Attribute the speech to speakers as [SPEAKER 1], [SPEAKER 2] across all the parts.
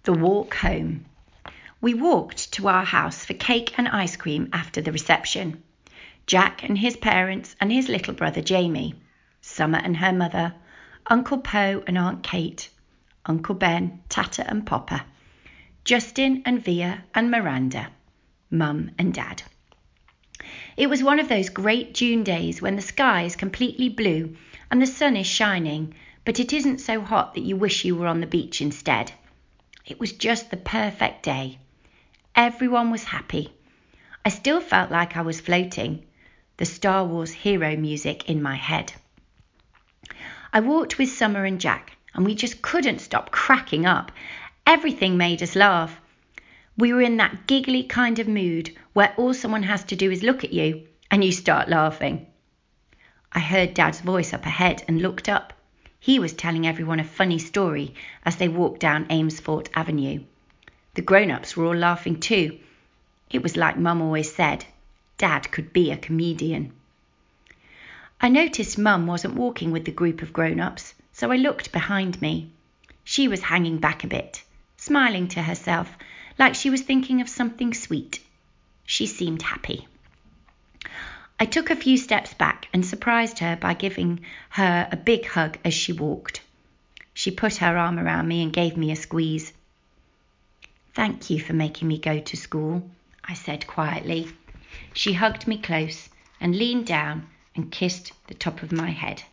[SPEAKER 1] The walk home. We walked to our house for cake and ice cream after the reception. Jack and his parents and his little brother Jamie, Summer and her mother, Uncle Poe and Aunt Kate, Uncle Ben, Tata and Popper, Justin and Via and Miranda, Mum and Dad. It was one of those great June days when the sky is completely blue and the sun is shining, but it isn't so hot that you wish you were on the beach instead. It was just the perfect day. Everyone was happy. I still felt like I was floating, the Star Wars hero music in my head. I walked with Summer and Jack, and we just couldn't stop cracking up. Everything made us laugh. We were in that giggly kind of mood where all someone has to do is look at you and you start laughing. I heard Dad's voice up ahead and looked up. He was telling everyone a funny story as they walked down Amesfort Avenue. The grown-ups were all laughing too. It was like Mum always said, Dad could be a comedian. I noticed Mum wasn't walking with the group of grown-ups, so I looked behind me. She was hanging back a bit, smiling to herself, like she was thinking of something sweet. She seemed happy. I took a few steps back and surprised her by giving her a big hug as she walked. She put her arm around me and gave me a squeeze. "Thank you for making me go to school," I said quietly. She hugged me close and leaned down and kissed the top of my head.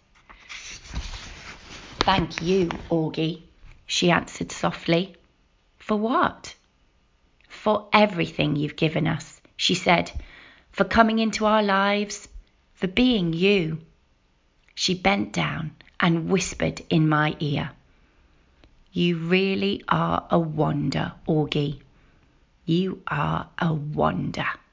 [SPEAKER 1] "Thank you, Augie," she answered softly. "For what?" "For everything you've given us," she said. "For coming into our lives, for being you." She bent down and whispered in my ear, "You really are a wonder, Augie. You are a wonder."